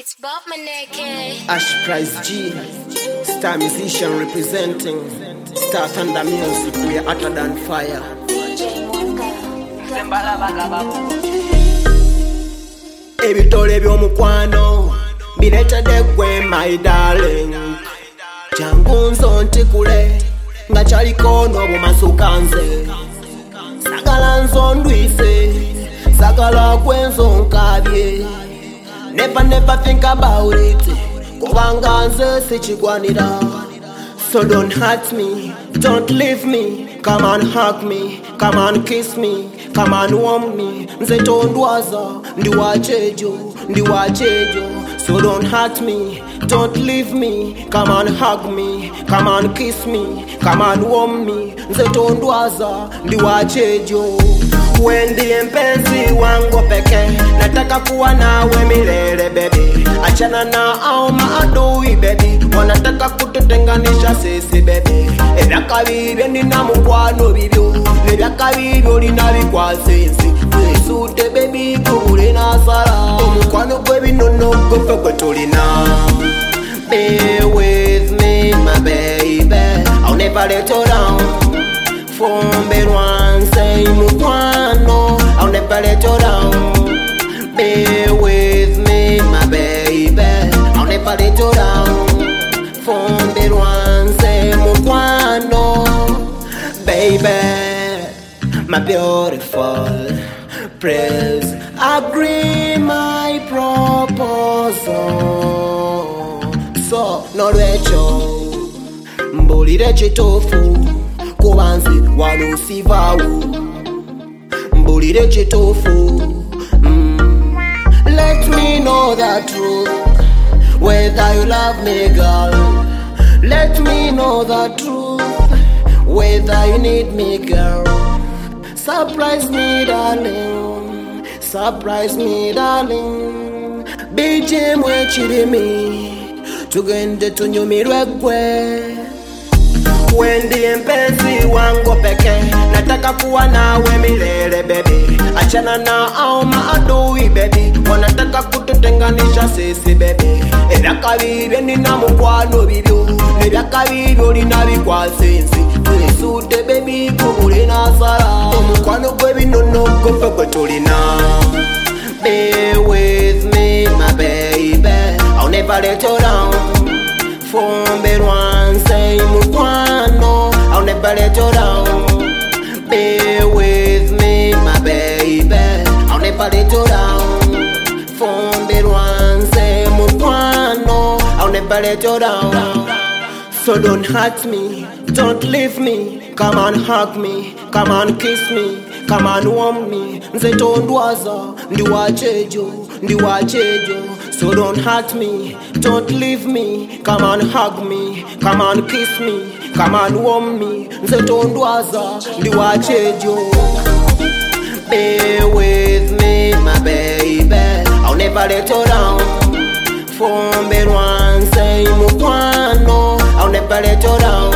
It's Bob Maneke. Ash Price G, star musician representing Star Thunder Music. We are hotter than fire. DJ Mwanga. Ebitole by'omukwano biretedde gwe my darling. Jangu nzontikule nga kyaliko n'obumasuka nze. Sagala nzondwise, sagala gwe nzonkabye. Never think about it, kubanga nze sikigwanira. So don't hurt me, don't leave me. Come and hug me, come and kiss me, come and warm me. Nze tondwaza, ndi wachejo. So don't hurt me, don't leave me. Come and hug me, come and kiss me, come and warm me. Nze tondwaza, ndi wachejo. Wendi mpenzi wangu peke, nataka kuwa nawe milele baby. Achana na au maadui baby, wanataka kututenganisha sisi baby. Ebyakabibye nina mukwano bibyo, nebyakabibyo lina bikwasensi. Twesute baby kubule nasala, omukwano gw'ebinono gwe gwe tulina. Be with me my baby, I'll never let you down. Fumbe lwanze mukwano, I'll never let you down. Be with me my baby, I'll never let you down. Fumbe lwanze mukwano, baby, my beautiful, please agree my proposal. So nolwekyo mbulire kituufu kubanzi walusivawo, mbulire kituufu. Let me know the truth, whether you love me girl. Let me know the truth, whether you need me girl. Surprise me darling, surprise me darling. BJ mwechirimi, tugende tunyumirwe gwe. Wendi mpenzi wangu peke, nataka kuwa nawe milele baby. Achana na au maadui baby, wanataka kututenganisha sisi baby. Ebyakabibye nina mukwano bibyo, nebyakabibyo lina bikwasensi. Twesute baby kubule nasala, omukwano gw'ebinono gwe tulina. Be with me my baby, I'll never let you down. Fumbe lwanze mukwano, I'll never let you down. Be with me my baby, I'll never let you down. Fumbe lwanze mukwano, I'll never let you down. So don't hurt me, don't leave me. Come and hug me, come and kiss me, come and warm me. Nze tondwaza, ndi wachejo. So don't hurt me, don't leave me. Come and hug me, come and kiss me, come and warm me. Nze tondwaza, ndi wachejo. Be with me my baby, I'll never let you down. Fumbe lwanze mukwano, I'll never let you down.